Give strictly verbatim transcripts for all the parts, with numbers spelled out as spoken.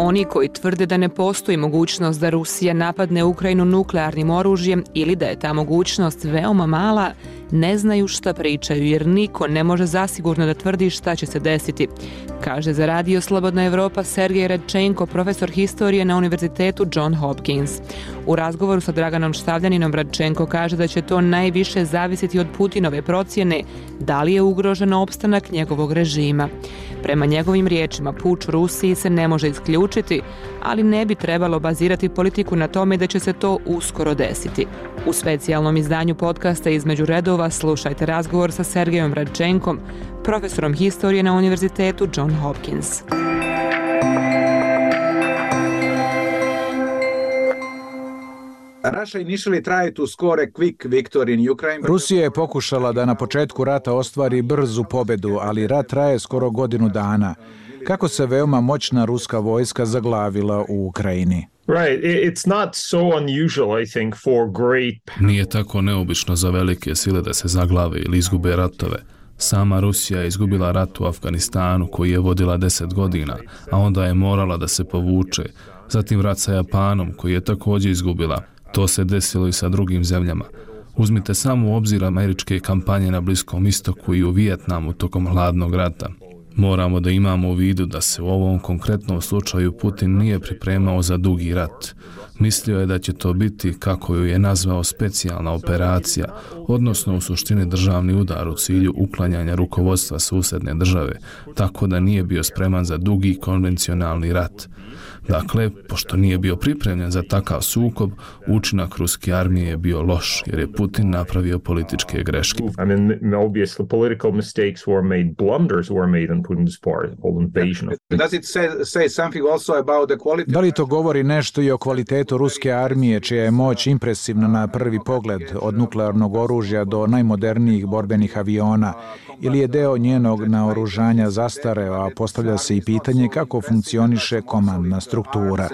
Oni koji tvrde da ne postoji mogućnost da Rusija napadne Ukrajinu nuklearnim oružjem ili da je ta mogućnost veoma mala, ne znaju šta pričaju jer niko ne može zasigurno da tvrdi šta će se desiti, kaže za Radio Slobodna Evropa Sergej Radčenko, profesor historije na Univerzitetu John Hopkins. U razgovoru sa Draganom Štavljaninom Radčenko kaže da će to najviše zavisiti od Putinove procjene da li je ugrožen opstanak njegovog režima. Prema njegovim riječima, puč u Rusiji se ne može isključiti, ali ne bi trebalo bazirati politiku na tome da će se to uskoro desiti. U specijalnom izdanju podcasta Između redova slušajte razgovor sa Sergejom Radčenkom, profesorom historije na Univerzitetu John Hopkins. Rusija je pokušala da na početku rata ostvari brzu pobedu, ali rat traje skoro godinu dana. Kako se veoma moćna ruska vojska zaglavila u Ukrajini? Nije tako neobično za velike sile da se zaglave ili izgube ratove. Sama Rusija je izgubila rat u Afganistanu koji je vodila deset godina, a onda je morala da se povuče. Zatim rat sa Japanom koji je također izgubila. To se desilo i sa drugim zemljama. Uzmite samo u obzir američke kampanje na Bliskom istoku i u Vijetnamu tokom hladnog rata. Moramo da imamo u vidu da se u ovom konkretnom slučaju Putin nije pripremao za dugi rat. Mislio je da će to biti, kako ju je nazvao, specijalna operacija, odnosno u suštini državni udar u cilju uklanjanja rukovodstva susedne države, tako da nije bio spreman za dugi konvencionalni rat. Dakle, pošto nije bio pripremljen za takav sukob, učinak ruske armije je bio loš, jer je Putin napravio političke greške. Da li to govori nešto i o kvalitetu ruske armije, čija je moć impresivna na prvi pogled, od nuklearnog oružja do najmodernijih borbenih aviona, ili je deo njenog naoružanja zastareo, a postavlja se i pitanje kako funkcioniše komandna struktura.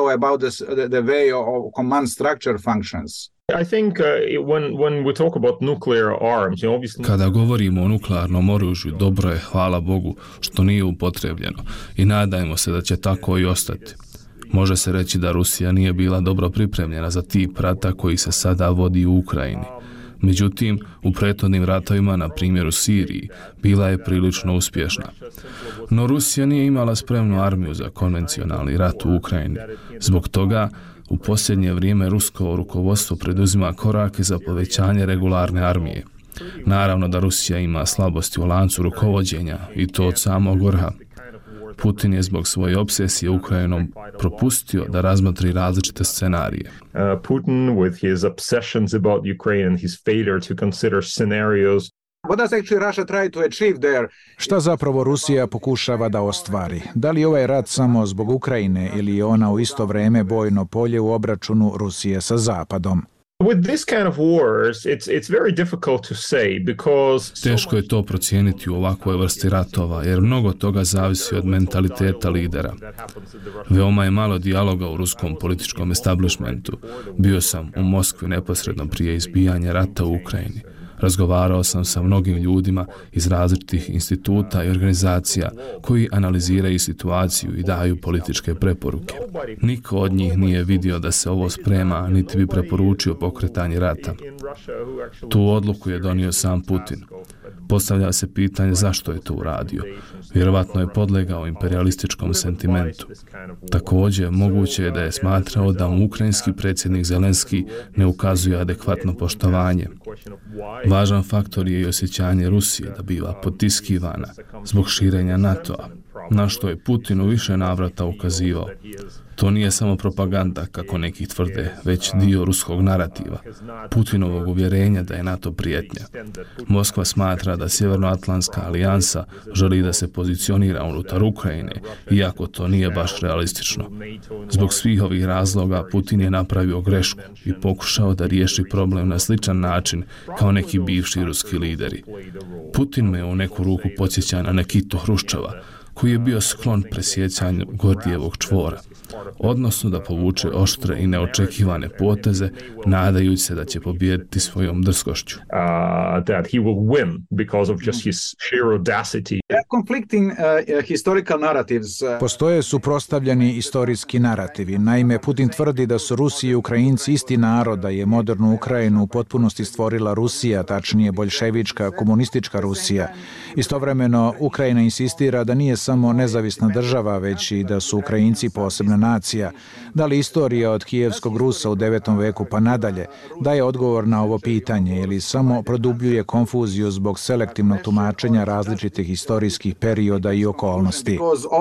Kada govorimo o nuklearnom oružju, dobro je, hvala Bogu, što nije upotrebljeno i nadajmo se da će tako i ostati. Može se reći da Rusija nije bila dobro pripremljena za tip rata koji se sada vodi u Ukrajini. Međutim, u prethodnim ratovima, na primjer u Siriji, bila je prilično uspješna. No Rusija nije imala spremnu armiju za konvencionalni rat u Ukrajini. Zbog toga, u posljednje vrijeme rusko rukovodstvo preduzima korake za povećanje regularne armije. Naravno da Rusija ima slabosti u lancu rukovođenja i to od samog vrha. Putin je zbog svoje obsesije Ukrajinom propustio da razmotri različite scenarije. Uh, Putin with his obsessions about Ukraine and his failure to consider scenarios. What does actually Russia try to achieve there? Šta zapravo Rusija pokušava da ostvari? Da li ovaj rat samo zbog Ukrajine ili je ona u isto vrijeme bojno polje u obračunu Rusije sa Zapadom? With this kind of wars, it's it's very difficult to say because teško je to procijeniti u ovakvoj vrsti ratova, jer mnogo toga zavisi od mentaliteta lidera. Veoma je malo dijaloga u ruskom političkom establishmentu. Bio sam u Moskvi neposredno prije izbijanja rata u Ukrajini. Razgovarao sam sa mnogim ljudima iz različitih instituta i organizacija koji analiziraju situaciju i daju političke preporuke. Niko od njih nije vidio da se ovo sprema, niti bi preporučio pokretanje rata. Tu odluku je donio sam Putin. Postavlja se pitanje zašto je to uradio. Vjerovatno je podlegao imperialističkom sentimentu. Također, moguće je da je smatrao da mu ukrajinski predsjednik Zelenski ne ukazuje adekvatno poštovanje. Važan faktor je i osjećanje Rusije da biva potiskivana zbog širenja NATO-a, na što je Putin u više navrata ukazivao. To nije samo propaganda, kako neki tvrde, već dio ruskog narativa, Putinovog uvjerenja da je NATO prijetnja. Moskva smatra da Sjevernoatlantska alijansa želi da se pozicionira unutar Ukrajine, iako to nije baš realistično. Zbog svih ovih razloga Putin je napravio grešku i pokušao da riješi problem na sličan način kao neki bivši ruski lideri. Putin me u neku ruku podsjeća na Nikitu Hruščova, koji je bio sklon presjecanju Gordijevog čvora, odnosno da povuče oštre i neočekivane poteze, nadajući se da će pobijediti svojom drskošću. Uh, that he will win because of just his sheer audacity. Conflicting uh, historical narratives. Uh... Postoje suprotstavljeni istorijski narativi. Naime, Putin tvrdi da su Rusi i Ukrajinci isti narod, da je modernu Ukrajinu u potpunosti stvorila Rusija, tačnije boljševička, komunistička Rusija. Istovremeno, Ukrajina insistira da nije samo nezavisna država, već i da su Ukrajinci posebna nacija. Da li istorija od kijevskog Rusa u devetom veku pa nadalje daje odgovor na ovo pitanje ili samo produbljuje konfuziju zbog selektivnog tumačenja različitih historijskih perioda i okolnosti?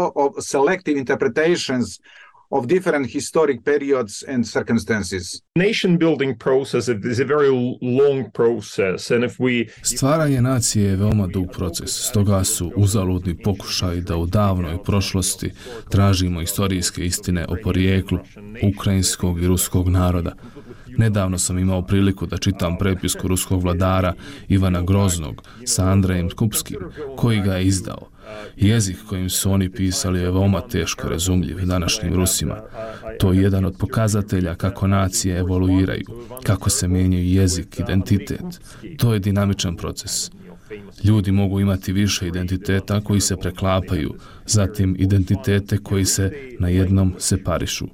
Of different historic periods and circumstances. Nation building process is a very long process, and if we... Stvaranje nacije je veoma dug proces, stoga su uzaludni pokušaji da u davnoj prošlosti tražimo istorijske istine o porijeklu ukrajinskog i ruskog naroda. Nedavno sam imao priliku da čitam prepisku ruskog vladara Ivana Groznog sa Andrejem Kupskim, koji ga je izdao. Jezik kojim su oni pisali je veoma teško razumljiv današnjim Rusima. To je jedan od pokazatelja kako nacije evoluiraju, kako se mijenjaju jezik, identitet. To je dinamičan proces. Ljudi mogu imati više identiteta koji se preklapaju, zatim identitete koji se na jednom separišu.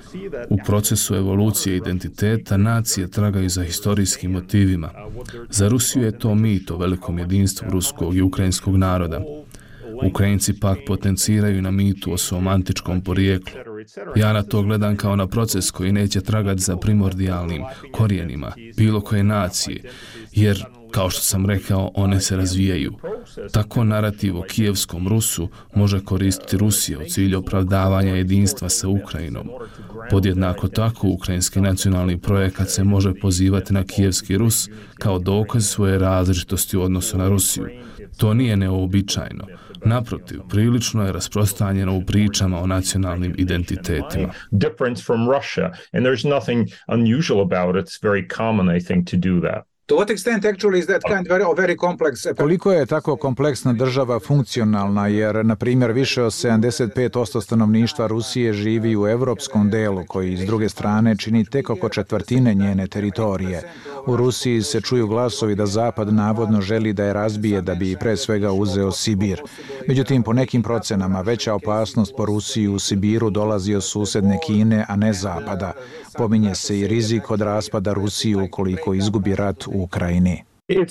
U procesu evolucije identiteta nacije tragaju za historijskim motivima. Za Rusiju je to mit o velikom jedinstvu ruskog i ukrajinskog naroda. Ukrajinci pak potenciraju na mitu o svom antičkom porijeklu. Ja na to gledam kao na proces koji neće tragati za primordijalnim korijenima bilo koje nacije, jer, kao što sam rekao, one se razvijaju. Tako narativ o kijevskom Rusu može koristiti Rusija u cilju opravdavanja jedinstva sa Ukrajinom. Podjednako tako, ukrajinski nacionalni projekat se može pozivati na kijevski Rus kao dokaz svoje različitosti u odnosu na Rusiju. To nije neobičajno. Naprotiv, prilično je rasprostranjeno u pričama o nacionalnim identitetima. Difference from Russia, and there's nothing unusual about it. It's very common, I think, to do that. To what extent actually is that kind of very complex? Koliko je tako kompleksna država funkcionalna, jer, na primjer, više od sedamdeset pet posto stanovništva Rusije živi u evropskom delu, koji s druge strane čini tek oko četvrtine njene teritorije. U Rusiji se čuju glasovi da Zapad navodno želi da je razbije da bi pre svega uzeo Sibir. Međutim, po nekim procenama, veća opasnost po Rusiju u Sibiru dolazi od susedne Kine, a ne Zapada. Pominje se i rizik od raspada Rusije ukoliko izgubi rat u Ukrajini.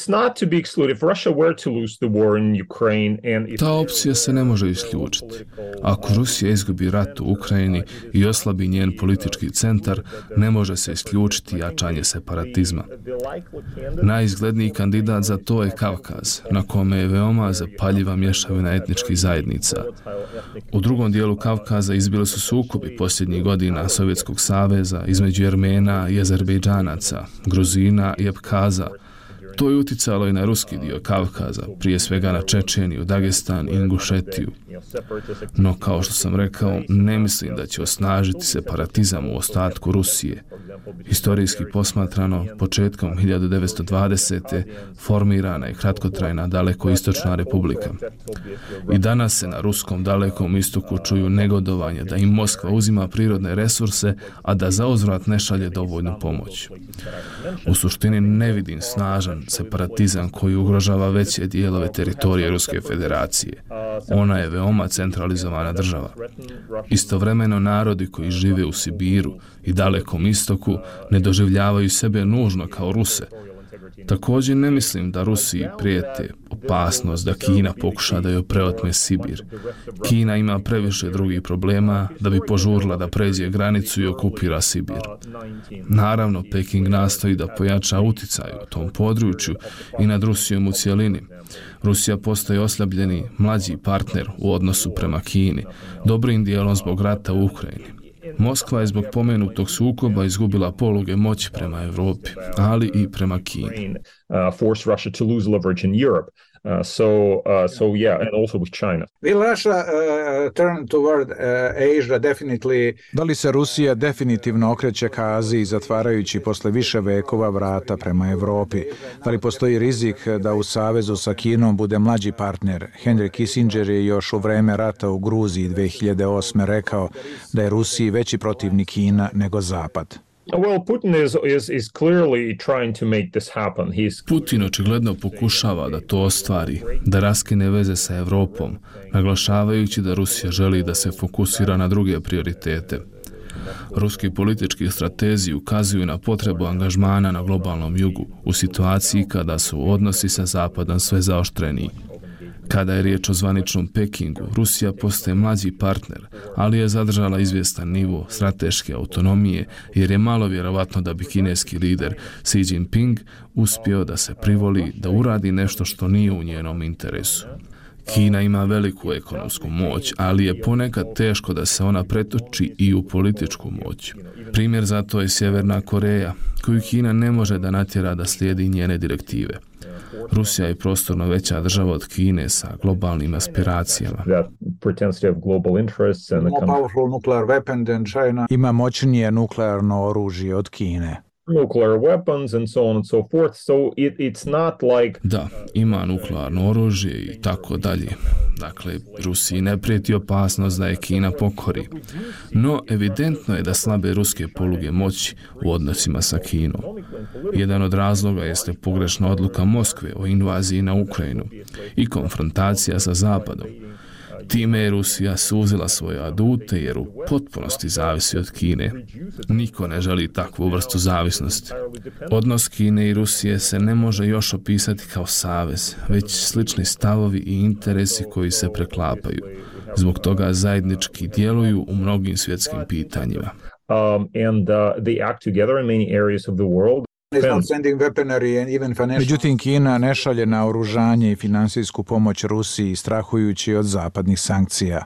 Ta opcija se ne može isključiti. Ako Rusija izgubi rat u Ukrajini i oslabi njen politički centar, ne može se isključiti jačanje separatizma. Najizgledniji kandidat za to je Kavkaz, na kome je veoma zapaljiva mješavina etničkih zajednica. U drugom dijelu Kavkaza izbili su sukobi posljednjih godina Sovjetskog saveza između Jermena i Azerbejdžanaca, Gruzina i Abkaza. To je uticalo i na ruski dio Kavkaza, prije svega na Čečeniju, Dagestan i Ingušetiju. No, kao što sam rekao, ne mislim da će osnažiti separatizam u ostatku Rusije. Historijski posmatrano, početkom hiljadu devetsto dvadesete. formirana je kratkotrajna Dalekoistočna republika. I danas se na ruskom Dalekom istoku čuju negodovanja da im Moskva uzima prirodne resurse, a da zauzvrat ne šalje dovoljnu pomoć. U suštini ne vidim snažan separatizam koji ugrožava veće dijelove teritorije Ruske federacije. Ona je veoma centralizovana država. Istovremeno narodi koji žive u Sibiru i Dalekom istoku ne doživljavaju sebe nužno kao Ruse. Također ne mislim da Rusiji prijete opasnost da Kina pokuša da joj preotme Sibir. Kina ima previše drugih problema da bi požurila da pređe granicu i okupira Sibir. Naravno, Peking nastoji da pojača uticaj u tom području i nad Rusijom u cjelini. Rusija postaje oslabljeni mlađi partner u odnosu prema Kini, dobrim dijelom zbog rata u Ukrajini. Moskva je zbog pomenutog sukoba izgubila poluge moći prema Europi, ali i prema Kini. Uh, so, uh, so yeah, and also with China. Will Russia uh, turn toward uh, Asia definitely? Da li se Rusija definitivno okreće ka Aziji, zatvarajući posle više vekova vrata prema Evropi? Da li postoji rizik da u savezu sa Kinom bude mlađi partner? Henry Kissinger je još u vreme rata u Gruziji dve hiljade osme rekao da je Rusiji veći protivnik Kina nego Zapad. Well, Putin is, is, is clearly trying to make this happen. He's... Putin očigledno pokušava da to ostvari, da raskine veze sa Evropom, naglašavajući da Rusija želi da se fokusira na druge prioritete. Ruski politički stratezi ukazuju na potrebu angažmana na globalnom jugu u situaciji kada su odnosi sa Zapadom sve zaoštreniji. Kada je riječ o zvaničnom Pekingu, Rusija postaje mlađi partner, ali je zadržala izvjestan nivo strateške autonomije jer je malo vjerovatno da bi kineski lider Xi Jinping uspio da se privoli da uradi nešto što nije u njenom interesu. Kina ima veliku ekonomsku moć, ali je ponekad teško da se ona pretoči i u političku moć. Primjer za to je Sjeverna Koreja, koju Kina ne može da natjera da slijedi njene direktive. Rusija je prostorno veća država od Kine sa globalnim aspiracijama. Ima moćnije nuklearno oružje od Kine. Nuclear weapons and so on and so forth. So it, it's not like... Da, ima nuklearno oružje i tako dalje. Dakle, Rusiji ne prijeti opasnost da je Kina pokori. No, evidentno je da slabe ruske poluge moći u odnosima sa Kinom. Jedan od razloga jeste pogrešna odluka Moskve o invaziji na Ukrajinu i konfrontacija sa Zapadom. Time je Rusija suzila svoje adute jer u potpunosti zavisi od Kine. Niko ne želi takvu vrstu zavisnosti. Odnos Kine i Rusije se ne može još opisati kao savez, već slični stavovi i interesi koji se preklapaju. Zbog toga zajednički djeluju u mnogim svjetskim pitanjima. Um, and uh, they act together in many areas of the world. Međutim, Kina ne šalje naoružanje i finansijsku pomoć Rusiji, strahujući od zapadnih sankcija.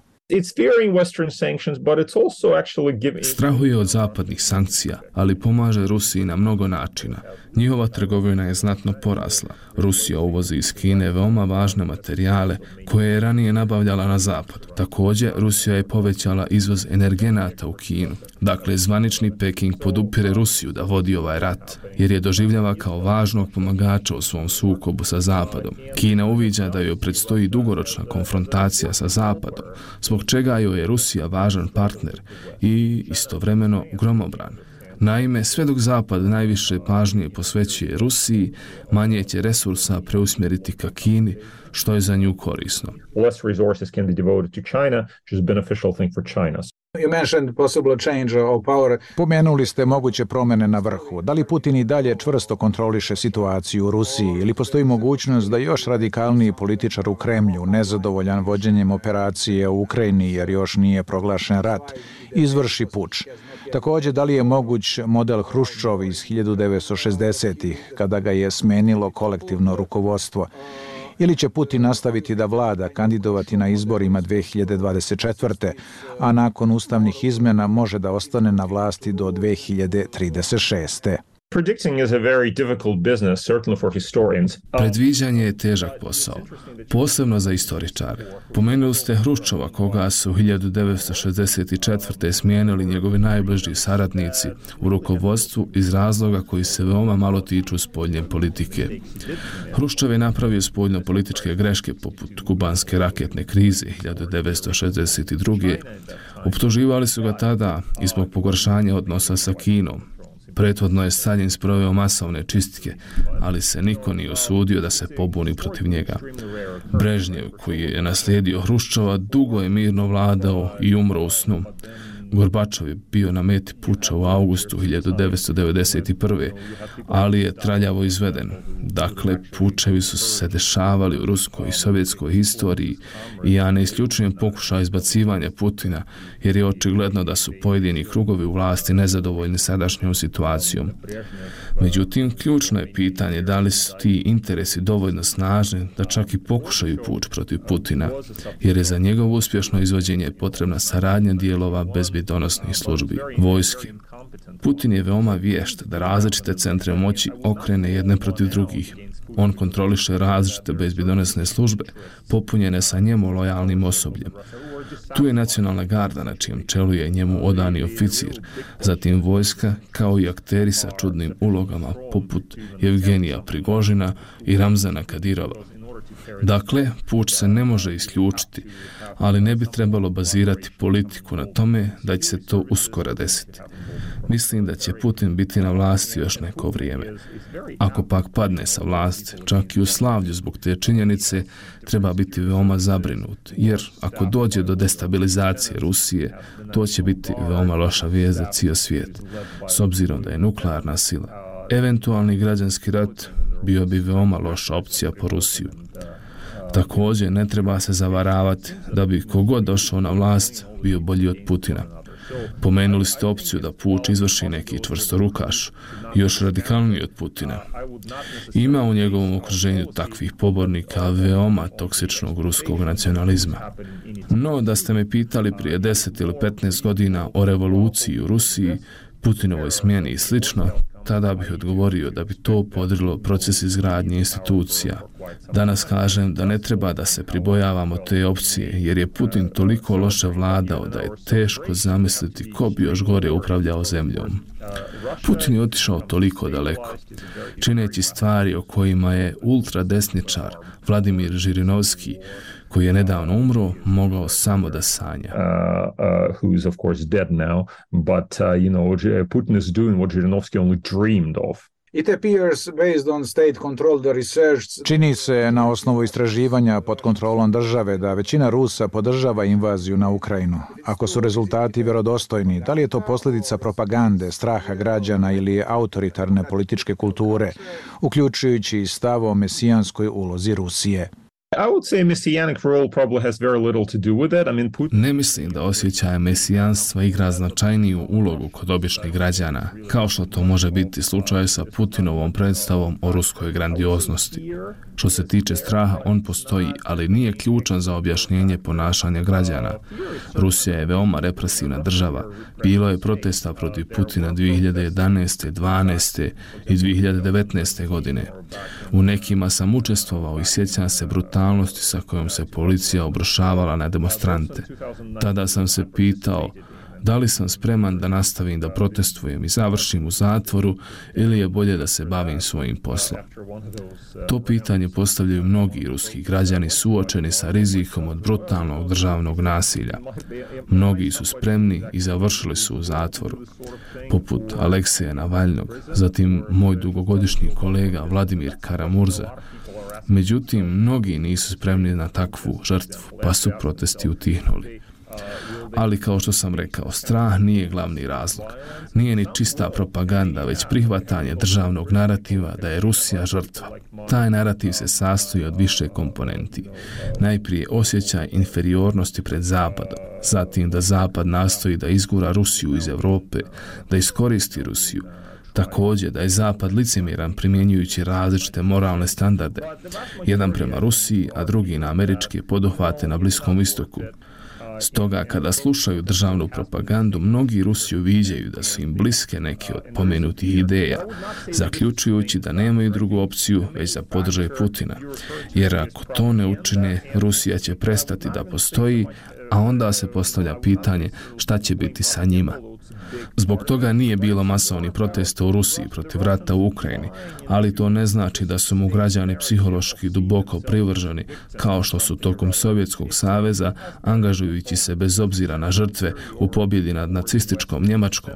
Strahuje od zapadnih sankcija, ali pomaže Rusiji na mnogo načina. Njihova trgovina je znatno porasla. Rusija uvozi iz Kine veoma važne materijale koje je ranije nabavljala na zapadu. Također, Rusija je povećala izvoz energenata u Kinu. Dakle, zvanični Peking podupire Rusiju da vodi ovaj rat, jer je doživljava kao važnog pomagača u svom sukobu sa zapadom. Kina uviđa da joj predstoji dugoročna konfrontacija sa zapadom, zbog čega joj je Rusija važan partner i istovremeno gromobran. Naime, sve dok Zapad najviše pažnje posvećuje Rusiji, manje će resursa preusmjeriti ka Kini, što je za nju korisno. Less resources can be devoted to China, which is a beneficial thing for China. You mentioned possible change of power. Pomenuli ste moguće promjene na vrhu. Da li Putin i dalje čvrsto kontroliše situaciju u Rusiji ili postoji mogućnost da još radikalniji političar u Kremlju, nezadovoljan vođenjem operacije u Ukrajini jer još nije proglašen rat, izvrši puč? Također, da li je moguć model Hruščov iz hiljadu devetsto šezdesetih kada ga je smenilo kolektivno rukovodstvo? Ili će Putin nastaviti da vlada, kandidovati na izborima dve hiljade dvadeset četvrte. a nakon ustavnih izmjena može da ostane na vlasti do dve hiljade trideset šeste. Predviđanje je težak posao, posebno za istoričare. Pomenuli ste Hruščova, koga su hiljadu devetsto šezdeset četvrte smijenili njegovi najbliži saradnici u rukovodstvu iz razloga koji se veoma malo tiču spoljne politike. Hruščov je napravio spoljno-političke greške poput kubanske raketne krize hiljadu devetsto šezdeset druge. Optuživali su ga tada i zbog pogoršanja odnosa sa Kinom. Prethodno je Staljin sproveo masovne čistke, ali se niko nije usudio da se pobuni protiv njega. Brežnjev, koji je naslijedio Hruščova, dugo je mirno vladao i umro u snu. Gorbačov je bio na meti puča u avgustu hiljadu devetsto devedeset prve. ali je traljavo izveden. Dakle, pučevi su se dešavali u ruskoj i sovjetskoj historiji i ja ne isključujem pokušaj izbacivanja Putina, jer je očigledno da su pojedini krugovi u vlasti nezadovoljni sadašnjom situacijom. Međutim, ključno je pitanje da li su ti interesi dovoljno snažni da čak i pokušaju puč protiv Putina, jer je za njegovo uspješno izvođenje potrebna saradnja dijelova bezbjedonosnih službi, vojske. Putin je veoma vješt da različite centre moći okrene jedne protiv drugih. On kontroliše različite bezbjedonosne službe, popunjene sa njemu lojalnim osobljem. Tu je nacionalna garda na čijem čelu je njemu odani oficir, zatim vojska kao i akteri sa čudnim ulogama poput Evgenija Prigožina i Ramzana Kadirova. Dakle, puč se ne može isključiti, ali ne bi trebalo bazirati politiku na tome da će se to uskoro desiti. Mislim da će Putin biti na vlasti još neko vrijeme. Ako pak padne sa vlasti, čak i u slavlju zbog te činjenice, treba biti veoma zabrinut, jer ako dođe do destabilizacije Rusije, to će biti veoma loša vijest za cijeli svijet, s obzirom da je nuklearna sila. Eventualni građanski rat bio bi veoma loša opcija po Rusiju. Također, ne treba se zavaravati da bi kogod došao na vlast bio bolji od Putina. Pomenuli ste opciju da puč izvrši neki čvrstorukaš, još radikalniji od Putina. Ima u njegovom okruženju takvih pobornika veoma toksičnog ruskog nacionalizma. No, da ste me pitali prije deset ili petnaest godina o revoluciji u Rusiji, Putinovoj smjeni i slično, tada bih odgovorio da bi to podrilo proces izgradnje institucija. Danas kažem da ne treba da se pribojavamo te opcije, jer je Putin toliko loše vladao da je teško zamisliti ko bi još gore upravljao zemljom. Putin je otišao toliko daleko, čineći stvari o kojima je ultradesničar Vladimir Žirinovski, koji je nedavno umro, mogao samo da sanja. Uh, uh, who is of course dead now, but uh, you know, Putin is doing what Žirinovski only dreamed of. It appears based on state controlled research. Čini se na osnovu istraživanja pod kontrolom države da većina Rusa podržava invaziju na Ukrajinu. Ako su rezultati vjerodostojni, da li je to posljedica propagande, straha građana ili autoritarne političke kulture, uključujući i stav o mesijanskoj ulozi Rusije? I would say messianic role probably has very little to do with it. I mean, Putin... Ne mislim da osjećaj mesijanstva igra značajniju ulogu kod običnih građana, kao što to može biti slučaj sa Putinovom predstavom o ruskoj grandioznosti. Što se tiče straha, on postoji, ali nije ključan za objašnjenje ponašanja građana. Rusija je veoma represivna država. Bilo je protesta protiv Putina dvije hiljade jedanaeste, dvanaeste i dvije hiljade devetnaeste godine. U nekima sam učestvovao i sjećam se brutalnosti sa kojom se policija obrušavala na demonstrante. Tada sam se pitao da li sam spreman da nastavim da protestujem i završim u zatvoru ili je bolje da se bavim svojim poslom. To pitanje postavljaju mnogi ruski građani suočeni sa rizikom od brutalnog državnog nasilja. Mnogi su spremni i završili su u zatvoru, poput Alekseja Navalnog, zatim moj dugogodišnji kolega Vladimir Karamurza. Međutim, mnogi nisu spremni na takvu žrtvu, pa su protesti utihnuli. Ali kao što sam rekao, strah nije glavni razlog. Nije ni čista propaganda, već prihvatanje državnog narativa da je Rusija žrtva. Taj narativ se sastoji od više komponenti. Najprije osjećaj inferiornosti pred Zapadom, zatim da Zapad nastoji da izgura Rusiju iz Europe, da iskoristi Rusiju. Također da je Zapad licemjeran primjenjujući različite moralne standarde, jedan prema Rusiji, a drugi na američke poduhvate na Bliskom istoku. Stoga, kada slušaju državnu propagandu, mnogi Rusi uviđaju da su im bliske neke od pomenutih ideja, zaključujući da nemaju drugu opciju, već da podrže Putina. Jer ako to ne učine, Rusija će prestati da postoji, a onda se postavlja pitanje šta će biti sa njima. Zbog toga nije bilo masovnih protesta u Rusiji protiv rata u Ukrajini, ali to ne znači da su mu građani psihološki duboko privrženi, kao što su tokom Sovjetskog saveza, angažujući se bez obzira na žrtve u pobjedi nad nacističkom Njemačkom.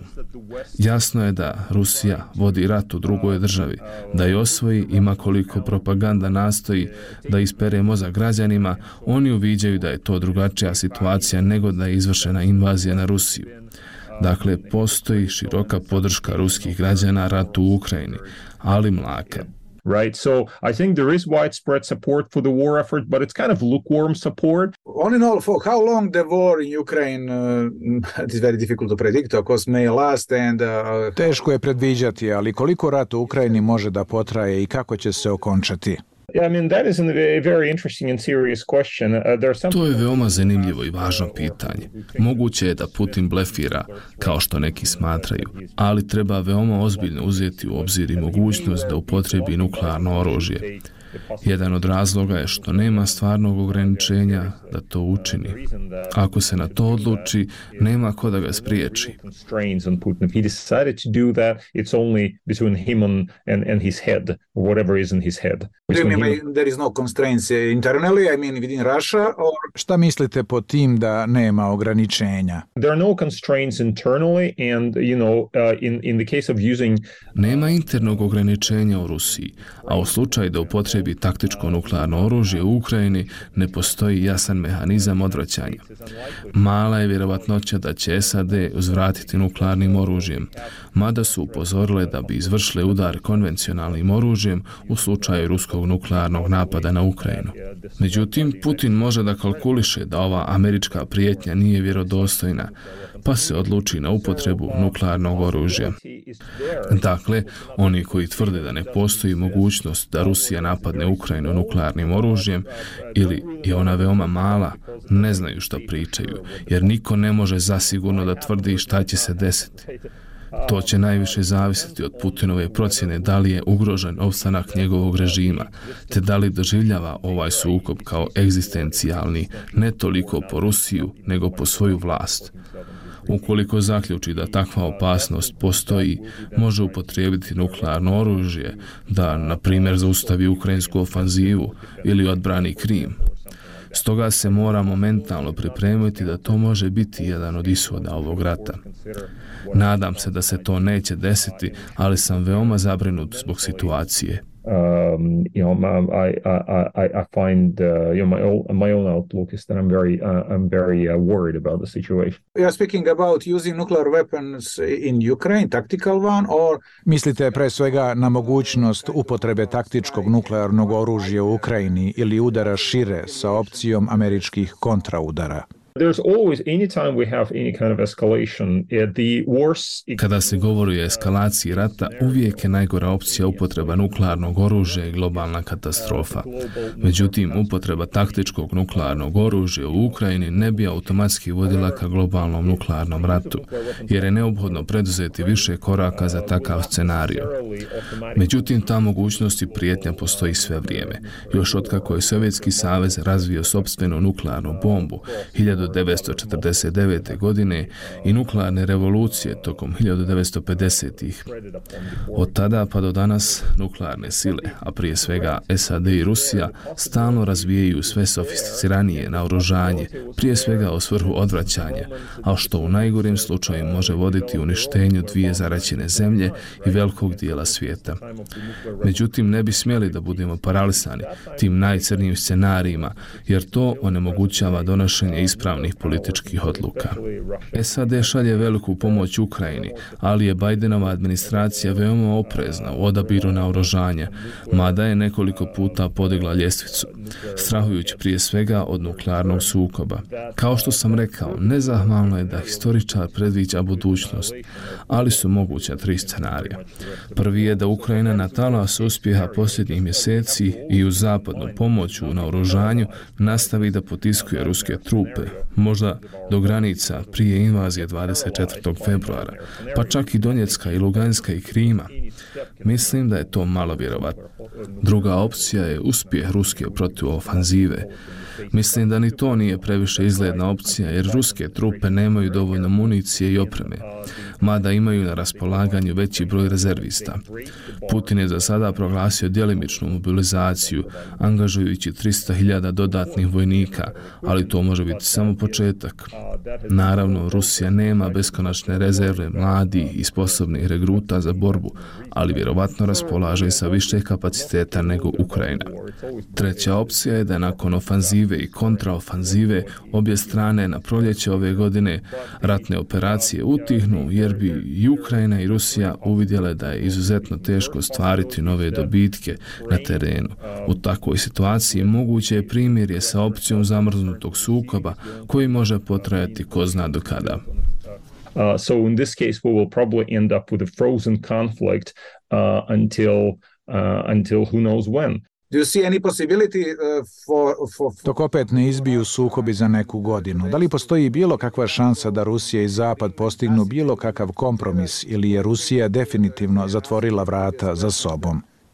Jasno je da Rusija vodi rat u drugoj državi, da je osvoji ima koliko propaganda nastoji da ispere mozak građanima, oni uviđaju da je to drugačija situacija nego da je izvršena invazija na Rusiju. Dakle, postoji široka podrška ruskih građana ratu u Ukrajini, ali mlaka. Right, so I think there is widespread support for the war effort, but it's kind of lukewarm support. All in all, for how long the war in Ukraine, uh, it is very difficult to predict, of course, may last and... Uh, Teško je predviđati, ali koliko rat u Ukrajini može da potraje i kako će se okončati? Yeah, I mean, that is a very interesting and serious question. Uh, there are some... To je veoma zanimljivo i važno pitanje. Moguće je da Putin blefira, kao što neki smatraju, ali treba veoma ozbiljno uzeti u obzir i mogućnost da upotrebi nuklearno oružje. Jedan od razloga je što nema stvarnog ograničenja da to učini. Ako se na to odluči, nema ko da ga spriječi. Šta mislite po tim da nema ograničenja? Nema internog ograničenja u Rusiji, a u slučaju da upotrebi taktičko nuklearno oružje u Ukrajini ne postoji jasan mehanizam odvraćanja. Mala je vjerovatnoća da će S A D uzvratiti nuklearnim oružjem, mada su upozorile da bi izvršile udar konvencionalnim oružjem u slučaju ruskog nuklearnog napada na Ukrajinu. Međutim, Putin može da kalkuliše da ova američka prijetnja nije vjerodostojna, pa se odluči na upotrebu nuklearnog oružja. Dakle, oni koji tvrde da ne postoji mogućnost da Rusija napadne Ukrajinu nuklearnim oružjem ili je ona veoma mala, ne znaju šta pričaju, jer niko ne može zasigurno da tvrdi šta će se desiti. To će najviše zavisiti od Putinove procjene da li je ugrožen opstanak njegovog režima, te da li doživljava ovaj sukob kao egzistencijalni, ne toliko po Rusiju, nego po svoju vlast. Ukoliko zaključi da takva opasnost postoji, može upotrijebiti nuklearno oružje da, na primjer, zaustavi ukrajinsku ofanzivu ili odbrani Krim. Stoga se mora momentalno pripremiti da to može biti jedan od ishoda ovog rata. Nadam se da se to neće desiti, ali sam veoma zabrinut zbog situacije. Um, you know, I, I, I, I find, uh, you know, my own, my own outlook is that I'm very, uh, I'm very uh, worried about the situation. You are speaking about using nuclear weapons in Ukraine, tactical one, or... Mislite pre svega na mogućnost upotrebe taktičkog nuklearnog oružja u Ukrajini ili udara šire sa opcijom američkih kontraudara? There's always, anytime we have any kind of escalation, the worst... Kada se govori o eskalaciji rata, uvijek je najgora opcija upotreba nuklearnog oružja i globalna katastrofa. Međutim, upotreba taktičkog nuklearnog oružja u Ukrajini ne bi automatski vodila ka globalnom nuklearnom ratu, jer je neophodno preduzeti više koraka za takav scenario. Međutim, ta mogućnost i prijetnja postoji sve vrijeme. Još otkako je Sovjetski savez razvio sopstvenu nuklearnu bombu hiljadu devetsto četrdeset devete. godine i nuklearne revolucije tokom hiljadu devetsto pedesetih. Od tada pa do danas nuklearne sile, a prije svega S A D i Rusija, stalno razvijaju sve sofisticiranije naoružanje, prije svega u svrhu odvraćanja, a što u najgorim slučaju može voditi uništenju dvije zaraćene zemlje i velikog dijela svijeta. Međutim, ne bi smjeli da budemo paralisani tim najcrnijim scenarijima, jer to onemogućava donošenje ispravnih političkih odluka. S A D šalje veliku pomoć Ukrajini, ali je Bidenova administracija veoma oprezna u odabiru naoružanja, mada je nekoliko puta podigla ljestvicu, strahujući prije svega od nuklearnog sukoba. Kao što sam rekao, nezahvalno je da historičar predviđa budućnost, ali su moguća tri scenarija. Prvi je da Ukrajina na talas uspjeha posljednjih mjeseci i uz zapadnu pomoć u naoružanju nastavi da potiskuje ruske trupe, možda do granica prije invazije dvadeset četvrtog februara, pa čak i Donjecka i Luganska i Krima. Mislim da je to malo vjerovatno. Druga opcija je uspjeh ruske protivofanzive. Mislim da ni to nije previše izgledna opcija, jer ruske trupe nemaju dovoljno municije i opreme, mada imaju na raspolaganju veći broj rezervista. Putin je za sada proglasio djelimičnu mobilizaciju, angažujući tristo hiljada dodatnih vojnika, ali to može biti samo početak. Naravno, Rusija nema beskonačne rezerve mladih i sposobnih regruta za borbu, ali vjerovatno raspolaže sa više kapaciteta nego Ukrajina. Treća opcija je da nakon ofanzive i kontraofanzive obje strane na proljeće ove godine ratne operacije utihnu, jer bi i Ukrajina i Rusija uvidjele da je izuzetno teško stvariti nove dobitke na terenu. U takvoj situaciji moguće je primirje sa opcijom zamrznutog sukoba koji može potrajati ko zna do kada. Uh, so in this case we will probably end up with a frozen conflict uh, until uh, until who knows when. Do you see any possibility uh, for, for, for... Dok opet ne izbiju sukobi za neku godinu, da li postoji bilo kakva šansa da Rusija i Zapad postignu bilo kakav kompromis ili je Rusija definitivno zatvorila vrata za sobom?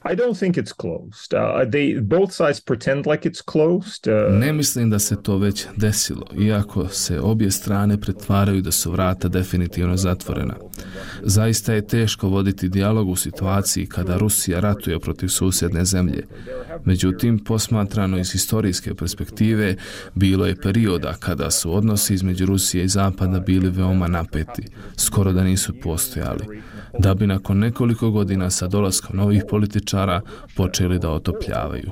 I don't think it's closed. Uh, they both sides pretend like it's closed. Uh... Ne mislim da se to već desilo, iako se obje strane pretvaraju da su vrata definitivno zatvorena. Zaista je teško voditi dijalog u situaciji kada Rusija ratuje protiv susjedne zemlje. Međutim, posmatrano iz historijske perspektive, bilo je perioda kada su odnosi između Rusije i Zapada bili veoma napeti, skoro da nisu postojali, da bi nakon nekoliko godina sa dolaskom novih političara počeli da otopljavaju.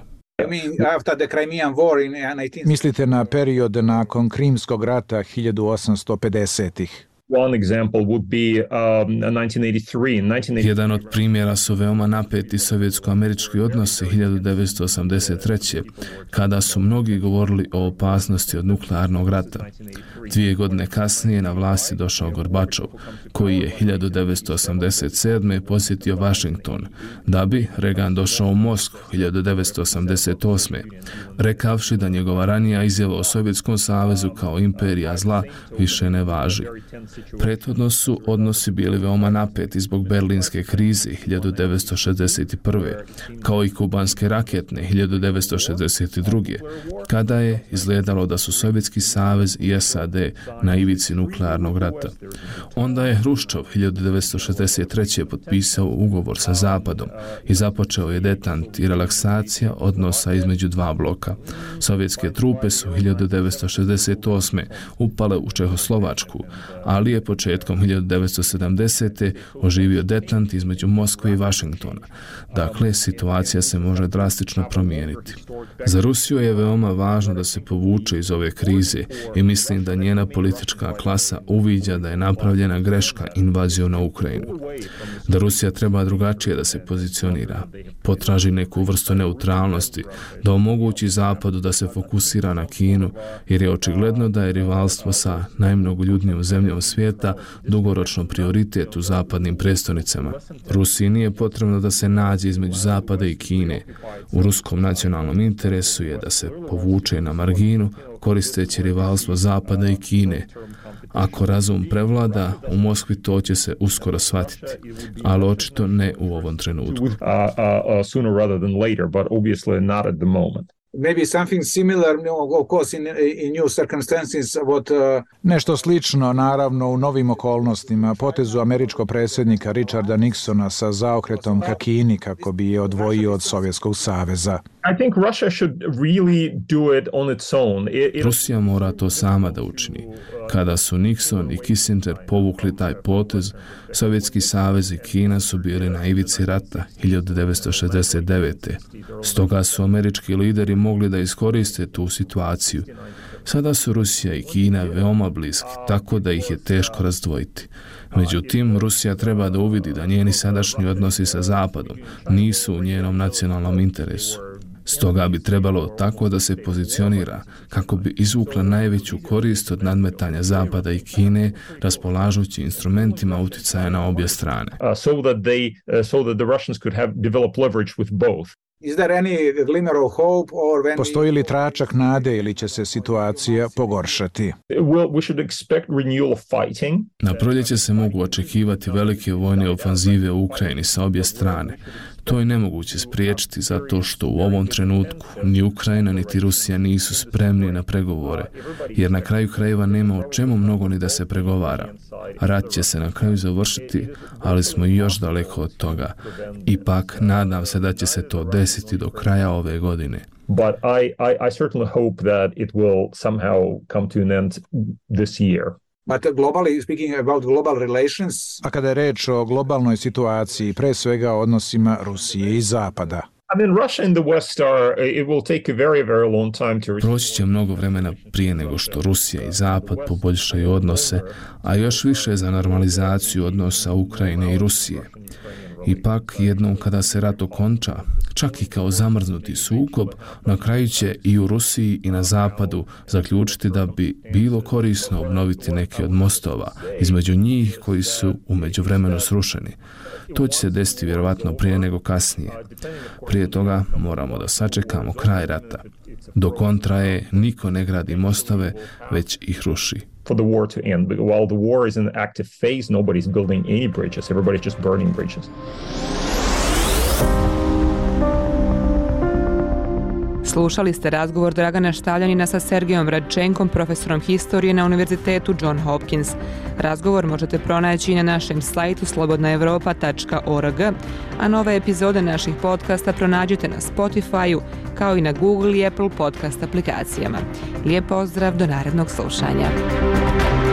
Mislite na period nakon Krimskog rata hiljadu osamsto pedesetih. One example would be um, nineteen eighty-three. Jedan od primjera su veoma napeti sovjetsko-američki odnosi hiljadu devetsto osamdeset treće. kada su mnogi govorili o opasnosti od nuklearnog rata. Dvije godine kasnije na vlast je došao Gorbačov, koji je hiljadu devetsto osamdeset sedme posjetio Washington, da bi Reagan došao u Moskvu hiljadu devetsto osamdeset osme, rekavši da njegova ranija izjava o Sovjetskom savezu kao imperija zla više ne važi. Prethodno su odnosi bili veoma napeti zbog berlinske krize hiljadu devetsto šezdeset prve, kao i kubanske raketne hiljadu devetsto šezdeset druge, kada je izgledalo da su Sovjetski savez i S A D na ivici nuklearnog rata. Onda je Hruščov hiljadu devetsto šezdeset treće potpisao ugovor sa Zapadom i započeo je detant i relaksacija odnosa između dva bloka. Sovjetske trupe su hiljadu devetsto šezdeset osme upale u Čehoslovačku, ali je početkom hiljadu devetsto sedamdesete oživio detant između Moskve i Washingtona. Dakle, situacija se može drastično promijeniti. Za Rusiju je veoma važno da se povuče iz ove krize i mislim da njena politička klasa uviđa da je napravljena greška invazijom na Ukrajinu. Da Rusija treba drugačije da se pozicionira, potraži neku vrstu neutralnosti, da omogući Zapadu da se fokusira na Kinu, jer je očigledno da je rivalstvo sa najmnogoljudnijom zemljom svijeta dugoročno prioritet u zapadnim prestolnicama. Rusiji nije potrebno da se nađe između Zapada i Kine. U ruskom nacionalnom interesu je da se povuče na marginu koristeći rivalstvo Zapada i Kine. Ako razum prevlada, u Moskvi to će se uskoro shvatiti, ali očito ne u ovom trenutku. Uh, uh, uh, sooner rather than later, but obviously not at the moment. Maybe something similar, of course, in, in new circumstances. What, uh... Nešto slično, naravno, u novim okolnostima, potezu američkog predsjednika Richarda Nixona sa zaokretom ka Kini kako bi je odvojio od Sovjetskog saveza. I think Russia should really do it on its own. It, it... Rusija mora to sama da učini. Kada su Nixon i Kissinger povukli taj potez, Sovjetski savez i Kina su bili na ivici rata hiljadu devetsto šezdeset devete. Stoga su američki lideri mogli da iskoriste tu situaciju. Sada su Rusija i Kina veoma bliski, tako da ih je teško razdvojiti. Međutim, Rusija treba da uvidi da njeni sadašnji odnosi sa Zapadom nisu u njenom nacionalnom interesu. Stoga bi trebalo tako da se pozicionira kako bi izvukla najveću korist od nadmetanja Zapada i Kine, raspolažući instrumentima uticaja na obje strane. Uh, so that they, uh, so that the Russians could have developed leverage with both. Is there any glimmer of hope or when... Postoji li tračak nade ili će se situacija pogoršati? Well, we should expect renewal of fighting. Na proljeće se mogu očekivati velike vojne ofanzive u Ukrajini sa obje strane. To je nemoguće spriječiti zato što u ovom trenutku ni Ukrajina niti Rusija nisu spremni na pregovore, jer na kraju krajeva nema o čemu mnogo ni da se pregovara. Rat će se na kraju završiti, ali smo još daleko od toga. Ipak, nadam se da će se to desiti do kraja ove godine. But I, I, I certainly hope that it will somehow come to an end this year. But globally, speaking about global relations... A kada je reč o globalnoj situaciji, pre svega o odnosima Rusije i Zapada. I mean, Russia and the West are, it will take a very, very long time to... Proći će mnogo vremena prije nego što Rusija i Zapad poboljšaju odnose, a još više za normalizaciju odnosa Ukrajine i Rusije. Ipak, jednom kada se rat okonča, čak i kao zamrznuti sukob, na kraju će i u Rusiji i na Zapadu zaključiti da bi bilo korisno obnoviti neke od mostova između njih koji su u međuvremenu srušeni. To će se desiti vjerovatno prije nego kasnije. Prije toga moramo da sačekamo kraj rata. Dok on traje, niko ne gradi mostove, već ih ruši. For the war to end. But while the war is in an active phase, nobody's building any bridges. Everybody's just burning bridges. Slušali ste razgovor Dragana Štavljanina sa Sergejom Radčenkom, profesorom historije na Univerzitetu John Hopkins. Razgovor možete pronaći na našem sajtu slobodna europa tačka org, a nove epizode naših podcasta pronađite na Spotify-u, kao i na Google i Apple podcast aplikacijama. Lijep pozdrav, do narednog slušanja.